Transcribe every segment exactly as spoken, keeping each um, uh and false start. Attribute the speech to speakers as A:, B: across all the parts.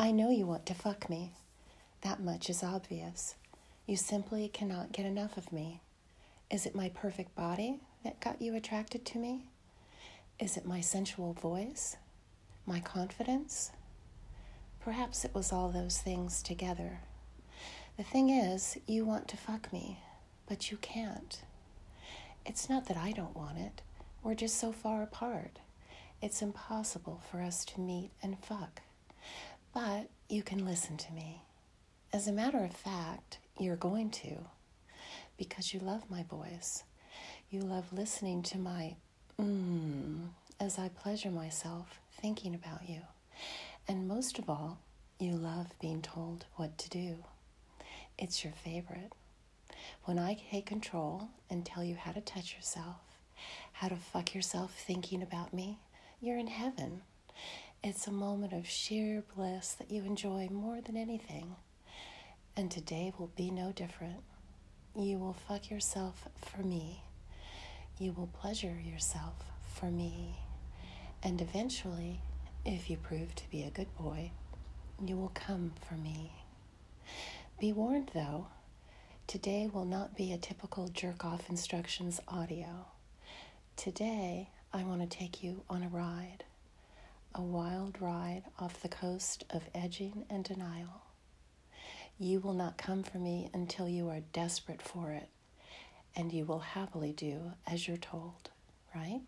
A: I know you want to fuck me. That much is obvious. You simply cannot get enough of me. Is it my perfect body that got you attracted to me? Is it my sensual voice? My confidence? Perhaps it was all those things together. The thing is, you want to fuck me, but you can't. It's not that I don't want it. We're just so far apart. It's impossible for us to meet and fuck. But you can listen to me. As a matter of fact, you're going to, because you love my voice. You love listening to my mmm as I pleasure myself thinking about you. And most of all, you love being told what to do. It's your favorite. When I take control and tell you how to touch yourself, how to fuck yourself thinking about me, you're in heaven. It's a moment of sheer bliss that you enjoy more than anything. And today will be no different. You will fuck yourself for me. You will pleasure yourself for me. And eventually, if you prove to be a good boy, you will come for me. Be warned, though, today will not be a typical jerk-off instructions audio. Today, I want to take you on a ride, a wild ride off the coast of edging and denial. You will not come for me until you are desperate for it, and you will happily do as you're told, right?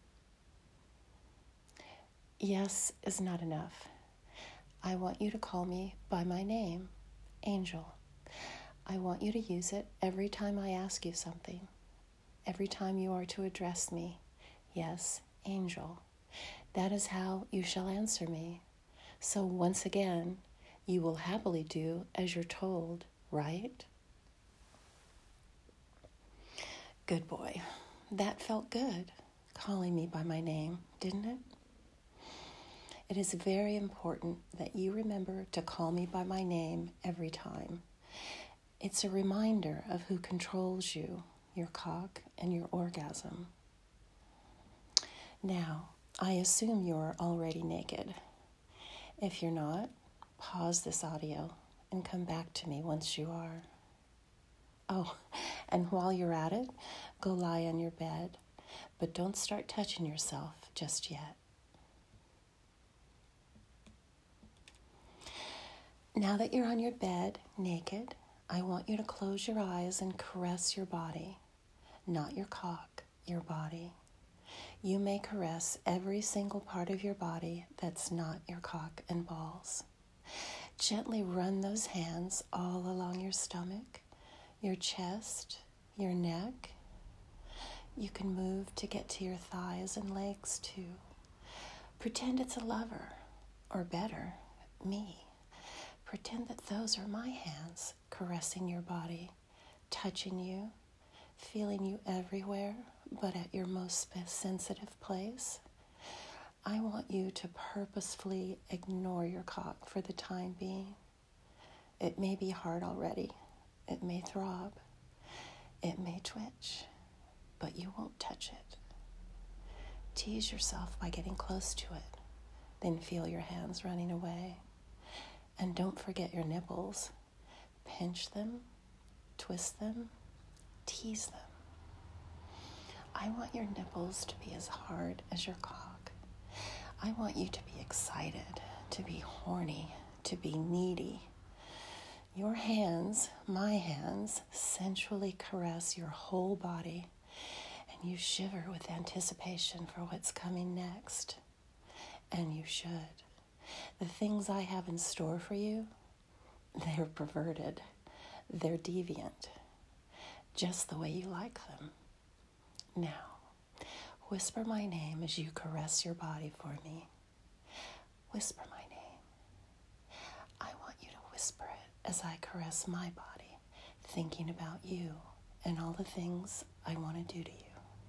A: Yes is not enough. I want you to call me by my name, Angel. I want you to use it every time I ask you something, every time you are to address me. Yes, Angel. That is how you shall answer me. So once again, you will happily do as you're told, right? Good boy. That felt good, calling me by my name, didn't it? It is very important that you remember to call me by my name every time. It's a reminder of who controls you, your cock, and your orgasm. Now, I assume you're already naked. If you're not, pause this audio and come back to me once you are. Oh, and while you're at it, go lie on your bed, but don't start touching yourself just yet. Now that you're on your bed, naked, I want you to close your eyes and caress your body. Not your cock, your body. You may caress every single part of your body that's not your cock and balls. Gently run those hands all along your stomach, your chest, your neck. You can move to get to your thighs and legs too. Pretend it's a lover, or better, me. Pretend that those are my hands caressing your body, touching you, feeling you everywhere, but at your most sensitive place. I want you to purposefully ignore your cock for the time being. It may be hard already. It may throb. It may twitch, but you won't touch it. Tease yourself by getting close to it, then feel your hands running away. And don't forget your nipples. Pinch them, twist them, tease them. I want your nipples to be as hard as your cock. I want you to be excited, to be horny, to be needy. Your hands, my hands, sensually caress your whole body, and you shiver with anticipation for what's coming next. And you should. The things I have in store for you, they're perverted, they're deviant, just the way you like them. Now, whisper my name as you caress your body for me. Whisper my name. I want you to whisper it as I caress my body, thinking about you and all the things I want to do to you.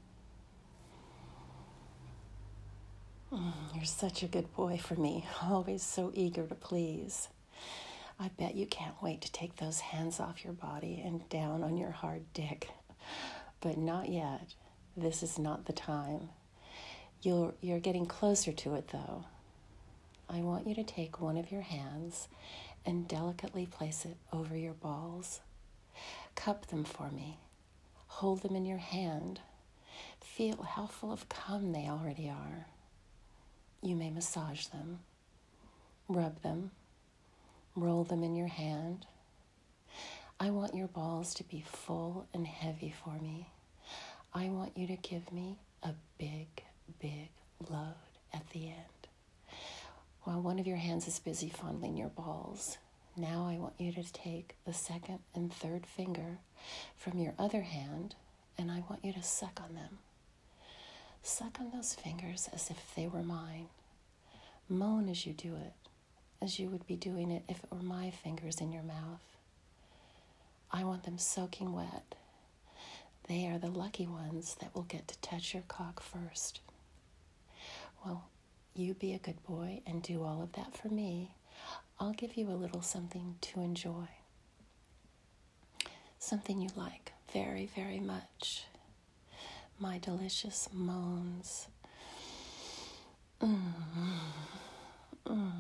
A: Mm, you're such a good boy for me, always so eager to please. I bet you can't wait to take those hands off your body and down on your hard dick. But not yet. This is not the time. You're, you're getting closer to it, though. I want you to take one of your hands and delicately place it over your balls. Cup them for me. Hold them in your hand. Feel how full of cum they already are. You may massage them, rub them, roll them in your hand. I want your balls to be full and heavy for me. I want you to give me a big, big load at the end. While one of your hands is busy fondling your balls, now I want you to take the second and third finger from your other hand, and I want you to suck on them. Suck on those fingers as if they were mine. Moan as you do it, as you would be doing it if it were my fingers in your mouth. I want them soaking wet. They are the lucky ones that will get to touch your cock first. Well, you be a good boy and do all of that for me. I'll give you a little something to enjoy. Something you like very, very much. My delicious moans. Mm. Mm.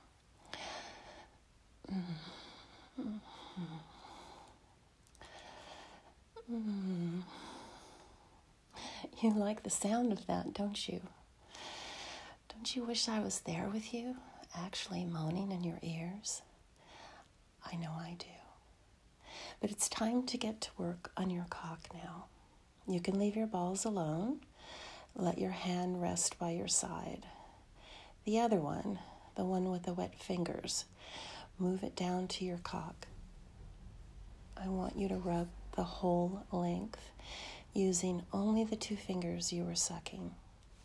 A: Mm. Mm. Mm. You like the sound of that, don't you? Don't you wish I was there with you, actually moaning in your ears? I know I do. But it's time to get to work on your cock now. You can leave your balls alone. Let your hand rest by your side. The other one, the one with the wet fingers, move it down to your cock. I want you to rub the whole length using only the two fingers you were sucking.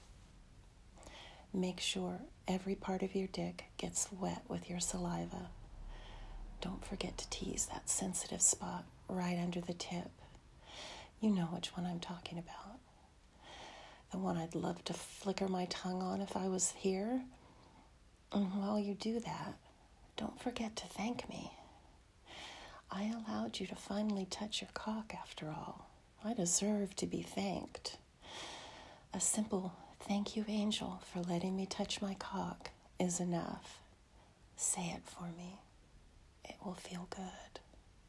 A: Make sure every part of your dick gets wet with your saliva. Don't forget to tease that sensitive spot right under the tip. You know which one I'm talking about. The one I'd love to flicker my tongue on if I was here. And while you do that, don't forget to thank me. I allowed you to finally touch your cock after all. I deserve to be thanked. A simple thank you, angel, for letting me touch my cock is enough. Say it for me. It will feel good.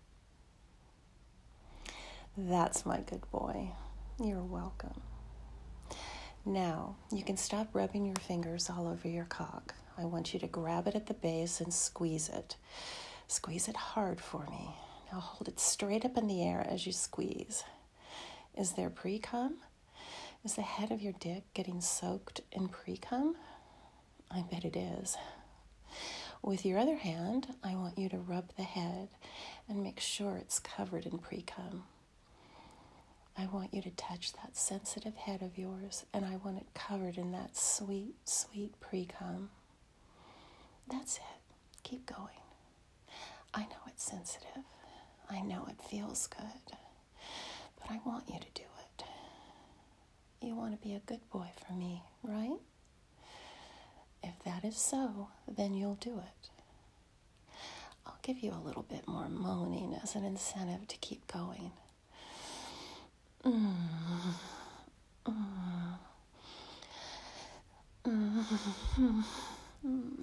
A: That's my good boy. You're welcome. Now, you can stop rubbing your fingers all over your cock. I want you to grab it at the base and squeeze it. Squeeze it hard for me. Now hold it straight up in the air as you squeeze. Is there pre-cum? Is the head of your dick getting soaked in pre-cum? I bet it is. With your other hand, I want you to rub the head and make sure it's covered in pre-cum. I want you to touch that sensitive head of yours, and I want it covered in that sweet, sweet pre-cum. That's it. Keep going. I know it's sensitive. I know it feels good. But I want you to do it. You want to be a good boy for me, right? If that is so, then you'll do it. I'll give you a little bit more moaning as an incentive to keep going. Mm. Mm. Mm. Mm.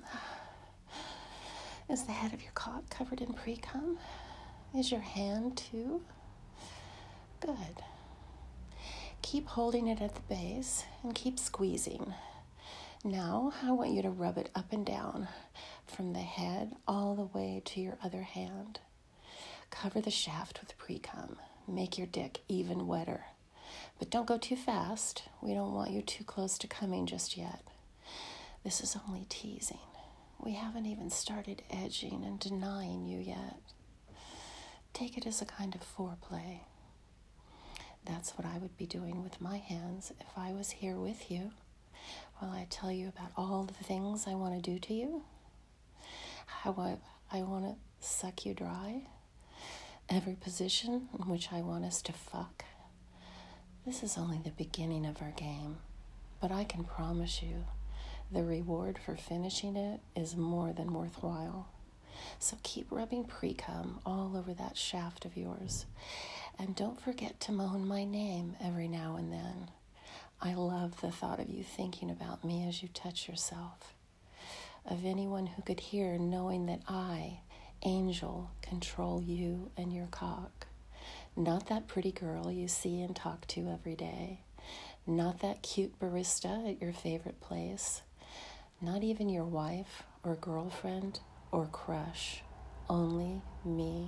A: Is the head of your cock covered in pre-cum? Is your hand too? Good. Keep holding it at the base and keep squeezing. Now, I want you to rub it up and down from the head all the way to your other hand. Cover the shaft with pre-cum. Make your dick even wetter. But don't go too fast. We don't want you too close to coming just yet. This is only teasing. We haven't even started edging and denying you yet. Take it as a kind of foreplay. That's what I would be doing with my hands if I was here with you while I tell you about all the things I want to do to you. How I, I want to suck you dry. Every position in which I want us to fuck. This is only the beginning of our game, but I can promise you the reward for finishing it is more than worthwhile. So keep rubbing pre-cum all over that shaft of yours. And don't forget to moan my name every now and then. I love the thought of you thinking about me as you touch yourself. of anyone who could hear, knowing that I, Angel, control you and your cock. Not that pretty girl you see and talk to every day. Not that cute barista at your favorite place. Not even your wife or girlfriend or crush. Only me.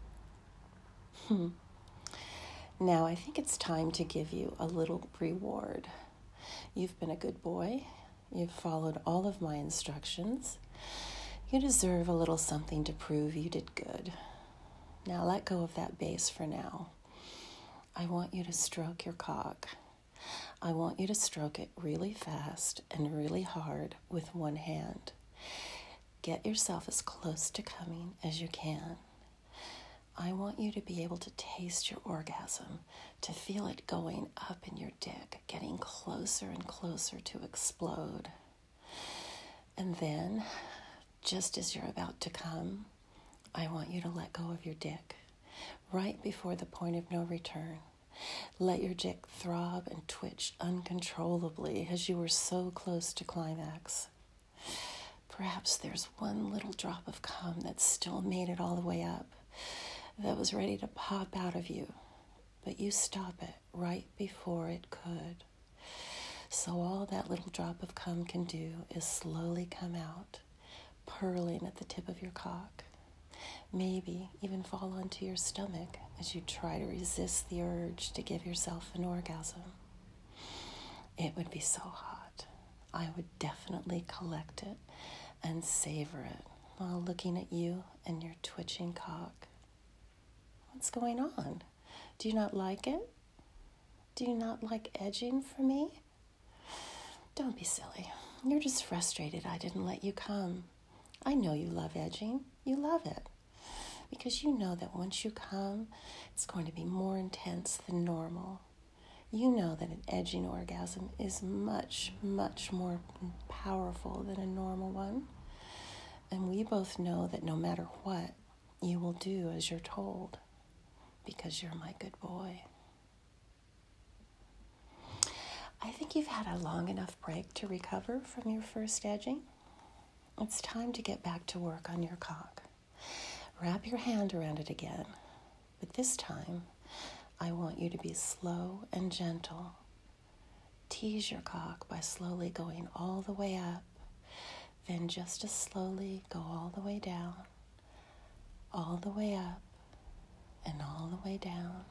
A: Hmm. Now I think it's time to give you a little reward. You've been a good boy. You've followed all of my instructions. You deserve a little something to prove you did good. Now let go of that bass for now. I want you to stroke your cock. I want you to stroke it really fast and really hard with one hand. Get yourself as close to coming as you can. I want you to be able to taste your orgasm, to feel it going up in your dick, getting closer and closer to explode. And then, just as you're about to come, I want you to let go of your dick, right before the point of no return. Let your dick throb and twitch uncontrollably as you were so close to climax. Perhaps there's one little drop of cum that still made it all the way up, that was ready to pop out of you, but you stop it right before it could. So all that little drop of cum can do is slowly come out, purling at the tip of your cock. Maybe even fall onto your stomach as you try to resist the urge to give yourself an orgasm. It would be so hot. I would definitely collect it and savor it while looking at you and your twitching cock. What's going on? Do you not like it? Do you not like edging for me? Don't be silly. You're just frustrated I didn't let you come. I know you love edging. You love it. Because you know that once you come, it's going to be more intense than normal. You know that an edging orgasm is much, much more powerful than a normal one. And we both know that no matter what, you will do as you're told. Because you're my good boy. I think you've had a long enough break to recover from your first edging. It's time to get back to work on your cock. Wrap your hand around it again, but this time I want you to be slow and gentle. Tease your cock by slowly going all the way up, then just as slowly go all the way down, all the way up, and all the way down,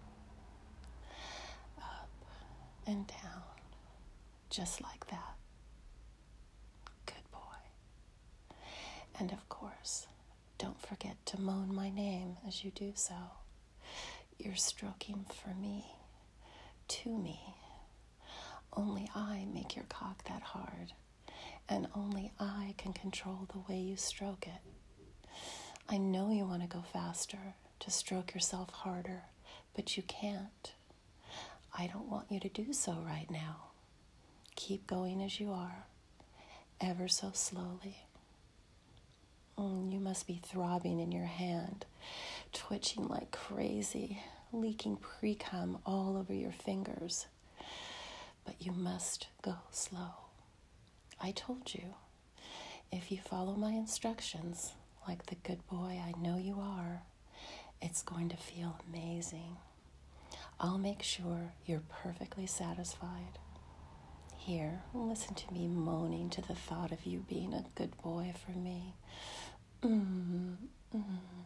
A: up and down, just like that. Good boy. And of course, don't forget to moan my name as you do so. You're stroking for me, to me. Only I make your cock that hard, and only I can control the way you stroke it. I know you want to go faster, to stroke yourself harder, but you can't. I don't want you to do so right now. Keep going as you are, ever so slowly. Mm, you must be throbbing in your hand, twitching like crazy, leaking pre-cum all over your fingers. But you must go slow. I told you, if you follow my instructions, like the good boy I know you are, it's going to feel amazing. I'll make sure you're perfectly satisfied. Here, listen to me moaning to the thought of you being a good boy for me. Mm, mm,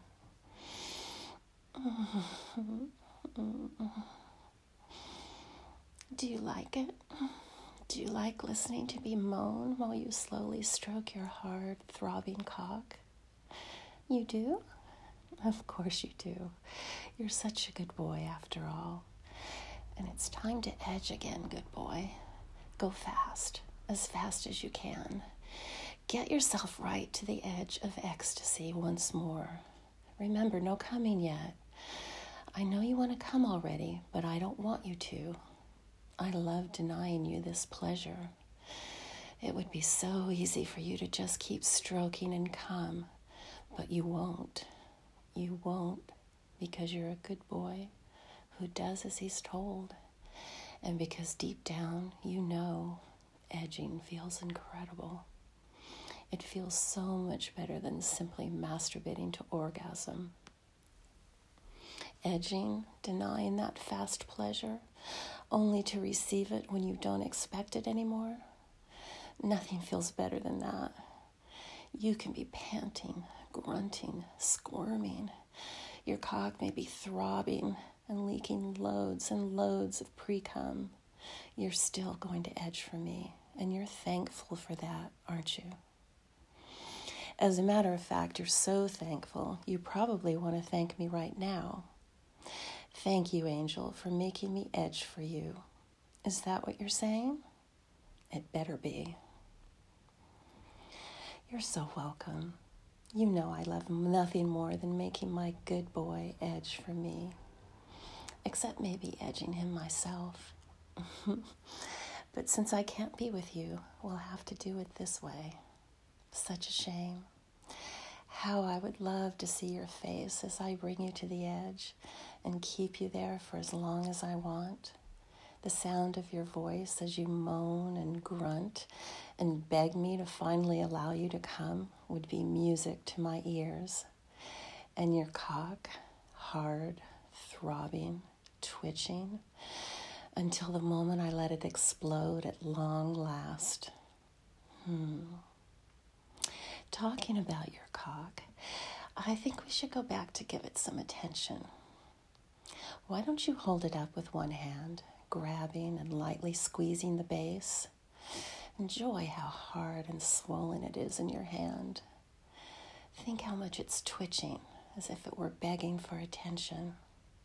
A: mm, mm. Do you like it? Do you like listening to me moan while you slowly stroke your hard, throbbing cock? You do? Of course you do. You're such a good boy after all. And it's time to edge again, good boy. Go fast, as fast as you can. Get yourself right to the edge of ecstasy once more. Remember, no coming yet. I know you want to come already, but I don't want you to. I love denying you this pleasure. It would be so easy for you to just keep stroking and come, but you won't. You won't, because you're a good boy who does as he's told, and because deep down you know edging feels incredible. It feels so much better than simply masturbating to orgasm. Edging, denying that fast pleasure, only to receive it when you don't expect it anymore. Nothing feels better than that. You can be panting, grunting, squirming. Your cock may be throbbing and leaking loads and loads of pre-cum. You're still going to edge for me, and you're thankful for that, aren't you? As a matter of fact, you're so thankful, you probably want to thank me right now. Thank you, Angel, for making me edge for you. Is that what you're saying? It better be. You're so welcome. You know I love nothing more than making my good boy edge for me. Except maybe edging him myself. But since I can't be with you, we'll have to do it this way. Such a shame. How I would love to see your face as I bring you to the edge and keep you there for as long as I want. The sound of your voice as you moan and grunt and beg me to finally allow you to come would be music to my ears. And your cock, hard, throbbing, twitching, until the moment I let it explode at long last. Hmm. Talking about your cock, I think we should go back to give it some attention. Why don't you hold it up with one hand, grabbing and lightly squeezing the base? Enjoy how hard and swollen it is in your hand. Think how much it's twitching, as if it were begging for attention.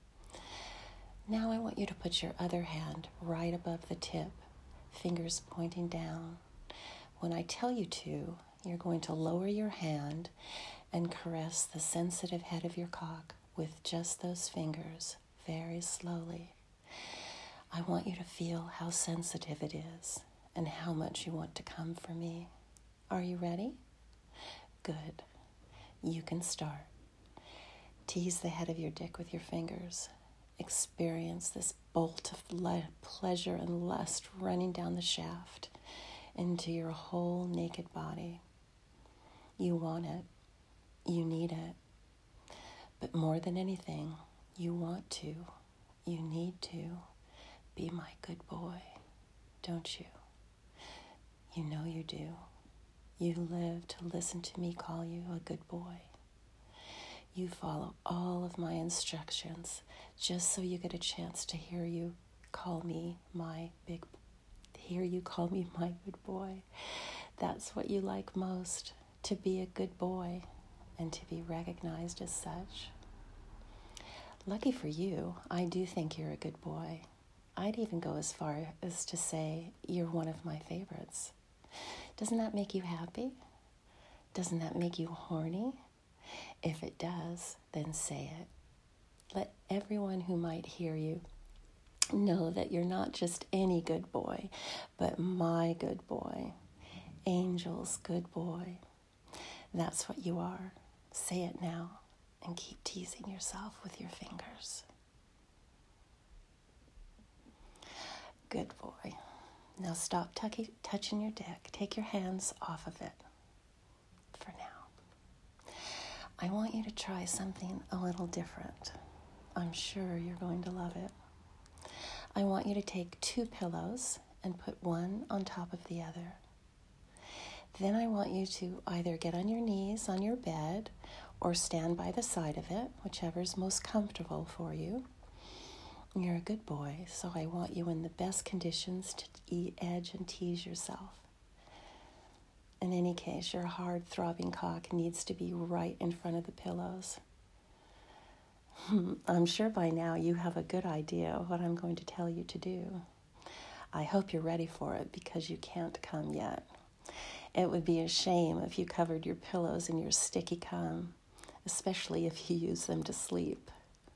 A: Now I want you to put your other hand right above the tip, fingers pointing down. When I tell you to, you're going to lower your hand and caress the sensitive head of your cock with just those fingers, very slowly. I want you to feel how sensitive it is and how much you want to come for me. Are you ready? Good. You can start. Tease the head of your dick with your fingers. Experience this bolt of le- pleasure and lust running down the shaft into your whole naked body. You want it. You need it. But more than anything, you want to, you need to be my good boy, don't you? You know you do. You live to listen to me call you a good boy. You follow all of my instructions just so you get a chance to hear you call me my big, hear you call me my good boy. That's what you like most, to be a good boy and to be recognized as such. Lucky for you, I do think you're a good boy. I'd even go as far as to say you're one of my favorites. Doesn't that make you happy? Doesn't that make you horny? If it does, then say it. Let everyone who might hear you know that you're not just any good boy, but my good boy, Angel's good boy. That's what you are. Say it now and keep teasing yourself with your fingers. Good boy. Now stop tucky, touching your dick. Take your hands off of it for now. I want you to try something a little different. I'm sure you're going to love it. I want you to take two pillows and put one on top of the other. Then I want you to either get on your knees on your bed or stand by the side of it, whichever's most comfortable for you. You're a good boy, so I want you in the best conditions to eat, edge, and tease yourself. In any case, your hard, throbbing cock needs to be right in front of the pillows. I'm sure by now you have a good idea of what I'm going to tell you to do. I hope you're ready for it because you can't come yet. It would be a shame if you covered your pillows in your sticky cum, especially if you use them to sleep.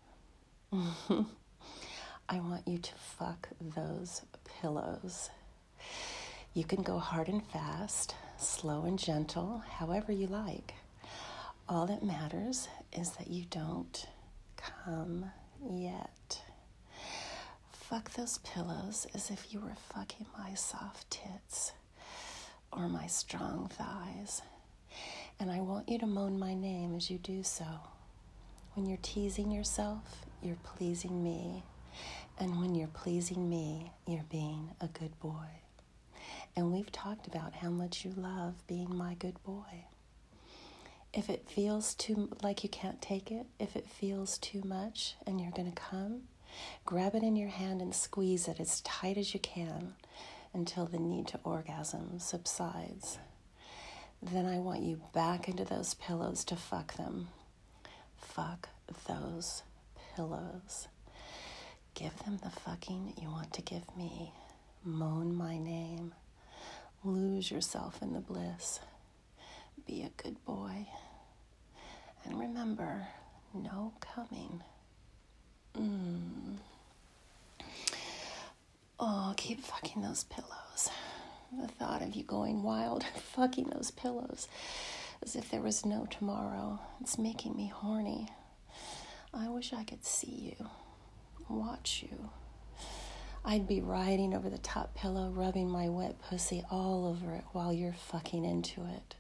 A: I want you to fuck those pillows. You can go hard and fast, slow and gentle, however you like. All that matters is that you don't come yet. Fuck those pillows as if you were fucking my soft tits or my strong thighs. And I want you to moan my name as you do so. When you're teasing yourself, you're pleasing me. And when you're pleasing me, you're being a good boy. And we've talked about how much you love being my good boy. If it feels too like you can't take it, if it feels too much and you're going to come, grab it in your hand and squeeze it as tight as you can until the need to orgasm subsides. Then I want you back into those pillows to fuck them. Fuck those pillows. Give them the fucking you want to give me. Moan my name. Lose yourself in the bliss. Be a good boy. And remember, no coming. Mm. Oh, keep fucking those pillows. The thought of you going wild and fucking those pillows as if there was no tomorrow. It's making me horny. I wish I could see you, watch you. I'd be riding over the top pillow, rubbing my wet pussy all over it while you're fucking into it.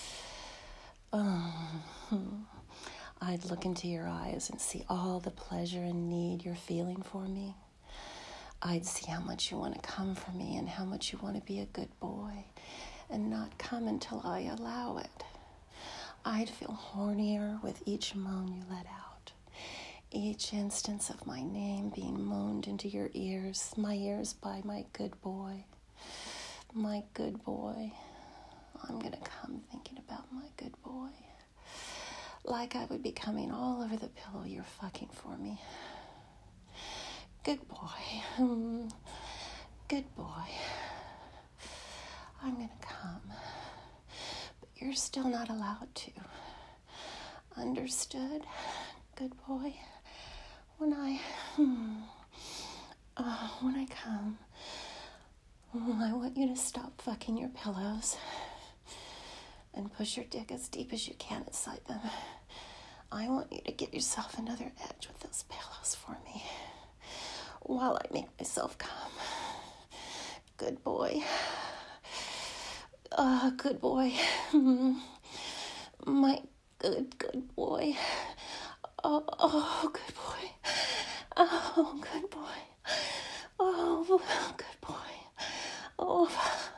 A: Oh, I'd look into your eyes and see all the pleasure and need you're feeling for me. I'd see how much you want to come for me and how much you want to be a good boy and not come until I allow it. I'd feel hornier with each moan you let out. Each instance of my name being moaned into your ears, my ears by my good boy. My good boy. I'm going to come thinking about my good boy. Like I would be coming all over the pillow you're fucking for me. Good boy. Mm, good boy. I'm going to come. But you're still not allowed to. Understood? Good boy. When I, hmm, uh, when I come, I want you to stop fucking your pillows and push your dick as deep as you can inside them. I want you to get yourself another edge with those pillows for me while I make myself come. Good boy. Uh, good boy. My good, good boy. Oh, oh, good boy. Oh, good boy. Oh, good boy. Oh,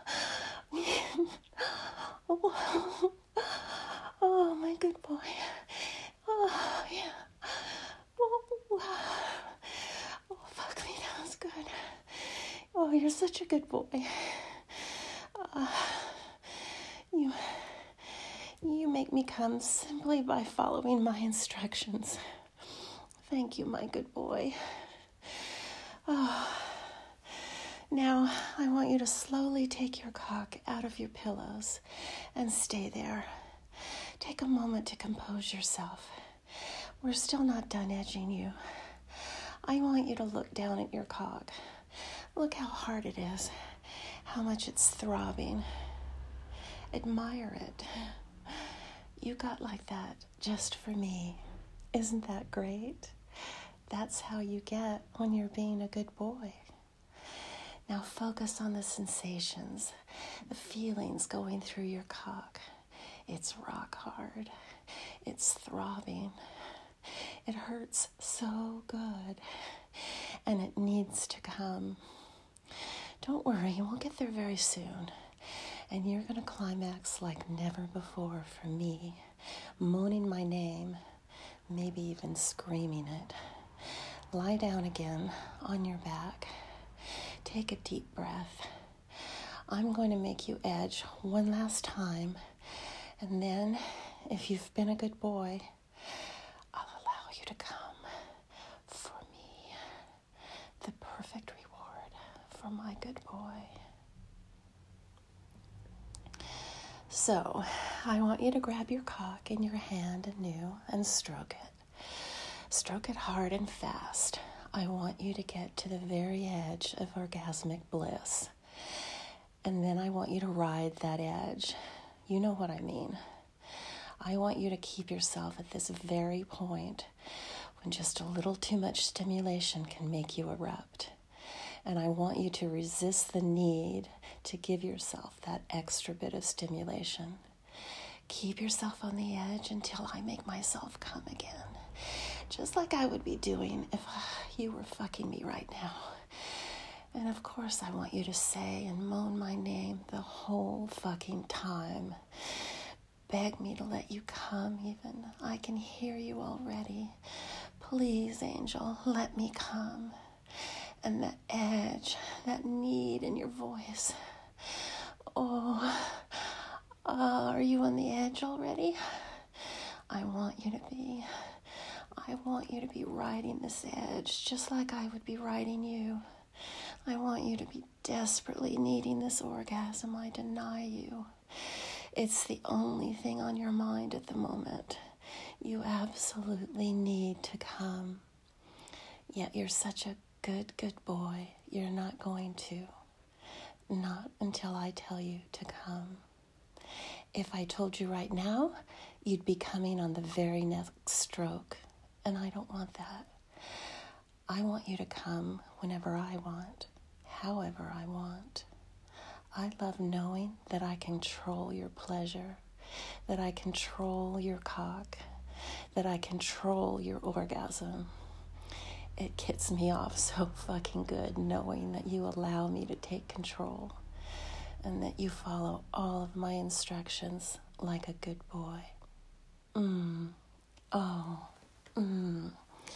A: oh, oh, my good boy. Oh, yeah. Oh, oh, fuck me, that was good. Oh, you're such a good boy. Uh, you, you make me come simply by following my instructions. Thank you, my good boy. Oh. Now, I want you to slowly take your cock out of your pillows and stay there. Take a moment to compose yourself. We're still not done edging you. I want you to look down at your cock. Look how hard it is, how much it's throbbing. Admire it. You got like that just for me. Isn't that great? That's how you get when you're being a good boy. Now focus on the sensations, the feelings going through your cock. It's rock hard. It's throbbing. It hurts so good. And it needs to come. Don't worry, we'll get there very soon. And you're going to climax like never before for me, moaning my name, maybe even screaming it. Lie down again on your back. Take a deep breath. I'm going to make you edge one last time. And then, if you've been a good boy, I'll allow you to come for me. The perfect reward for my good boy. So, I want you to grab your cock in your hand anew and stroke it. Stroke it hard and fast. I want you to get to the very edge of orgasmic bliss. And then I want you to ride that edge. You know what I mean. I want you to keep yourself at this very point when just a little too much stimulation can make you erupt. And I want you to resist the need to give yourself that extra bit of stimulation. Keep yourself on the edge until I make myself come again. Just like I would be doing if you were fucking me right now. And of course I want you to say and moan my name the whole fucking time. Beg me to let you come even. I can hear you already. Please, angel, let me come. And that edge, that need in your voice. Oh, uh, are you on the edge already? I want you to be. I want you to be riding this edge just like I would be riding you. I want you to be desperately needing this orgasm. I deny you. It's the only thing on your mind at the moment. You absolutely need to come. Yet you're such a good, good boy. You're not going to. Not until I tell you to come. If I told you right now, you'd be coming on the very next stroke. And I don't want that. I want you to come whenever I want, however I want. I love knowing that I control your pleasure, that I control your cock, that I control your orgasm. It gets me off so fucking good knowing that you allow me to take control and that you follow all of my instructions like a good boy. Mmm. Oh. Mmm.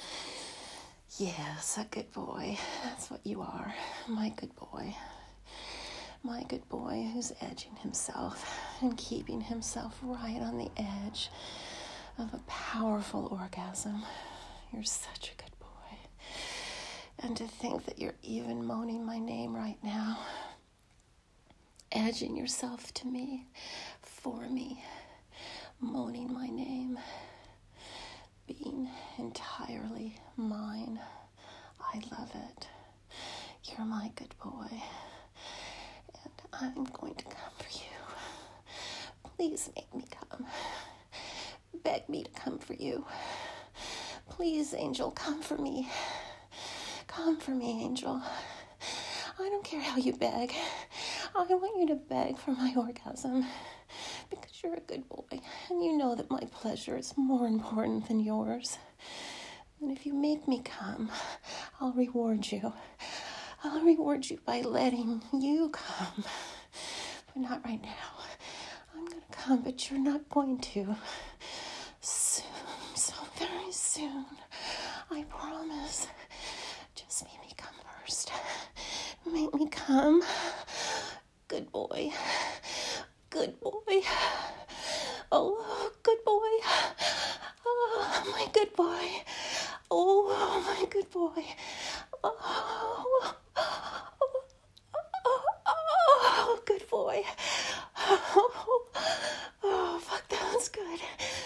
A: Yes, a good boy. That's what you are. My good boy. My good boy who's edging himself and keeping himself right on the edge of a powerful orgasm. You're such a good boy. And to think that you're even moaning my name right now, edging yourself to me, for me, moaning my name, being entirely mine. I love it. You're my good boy. And I'm going to come for you. Please make me come. Beg me to come for you. Please, angel, come for me. Come for me, angel. I don't care how you beg. I want you to beg for my orgasm. Because you're a good boy. And you know that my pleasure is more important than yours. And if you make me come, I'll reward you. I'll reward you by letting you come. But not right now. I'm going to come, but you're not going to. Soon, so very soon. I promise. Just make me come first. Make me come. Good boy. Good boy. Oh, good boy. Oh, my good boy. Oh, my good boy. Oh, oh, oh, oh good boy. Oh, oh, fuck, that was good.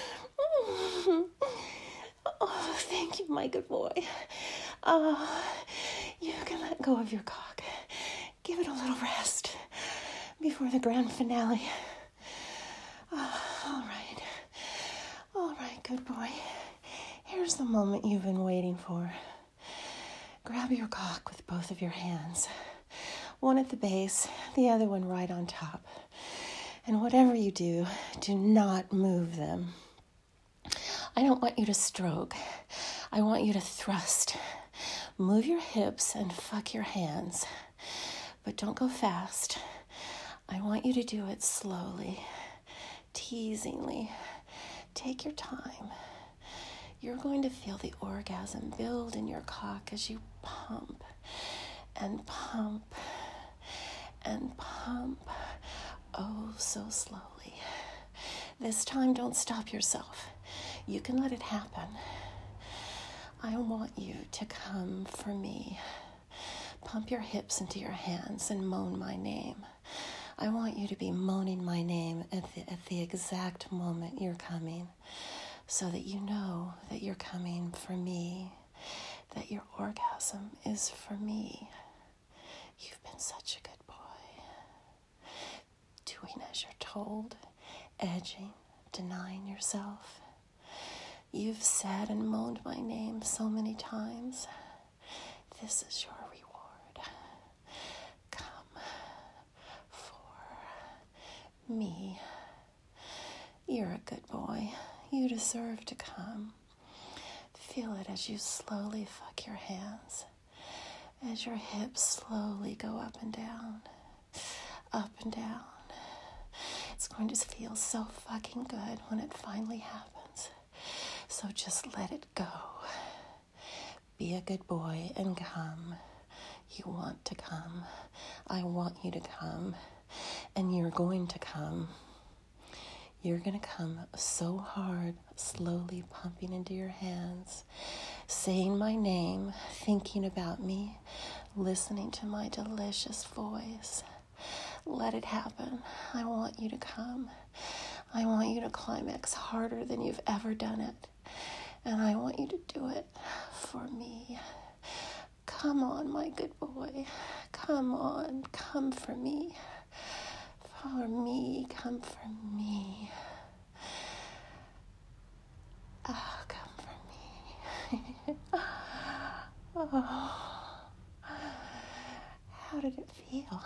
A: Oh, thank you, my good boy. Oh, you can let go of your cock. Give it a little rest before the grand finale. Oh, all right. All right, good boy. Here's the moment you've been waiting for. Grab your cock with both of your hands. One at the base, the other one right on top. And whatever you do, do not move them. I don't want you to stroke. I want you to thrust. Move your hips and fuck your hands. But don't go fast. I want you to do it slowly, teasingly. Take your time. You're going to feel the orgasm build in your cock as you pump and pump and pump. Oh, so slowly. This time, don't stop yourself. You can let it happen. I want you to come for me. Pump your hips into your hands and moan my name. I want you to be moaning my name at the, at the exact moment you're coming, so that you know that you're coming for me, that your orgasm is for me. You've been such a good boy. Doing as you're told, edging, denying yourself. You've said and moaned my name so many times. This is your reward. Come for me. You're a good boy. You deserve to come. Feel it as you slowly fuck your hands, as your hips slowly go up and down, up and down. It's going to feel so fucking good when it finally happens. So just let it go. Be a good boy and come. You want to come. I want you to come. And you're going to come. You're going to come so hard, slowly pumping into your hands, saying my name, thinking about me, listening to my delicious voice. Let it happen. I want you to come. I want you to climax harder than you've ever done it. And I want you to do it for me. Come on, my good boy. Come on. Come for me. For me. Come for me. Oh, come for me. Oh. How did it feel?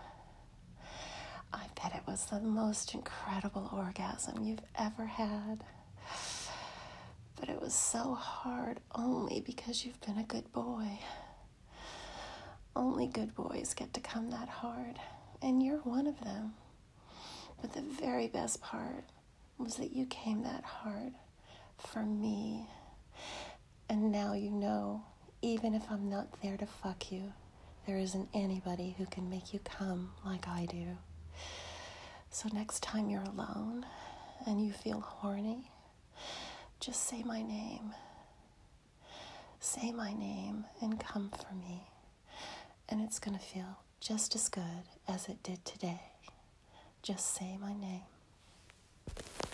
A: I bet it was the most incredible orgasm you've ever had. But it was so hard only because you've been a good boy. Only good boys get to come that hard, and you're one of them. But the very best part was that you came that hard for me. And now you know, even if I'm not there to fuck you, there isn't anybody who can make you come like I do. So next time you're alone and you feel horny, just say my name. Say my name and come for me. And it's going to feel just as good as it did today. Just say my name.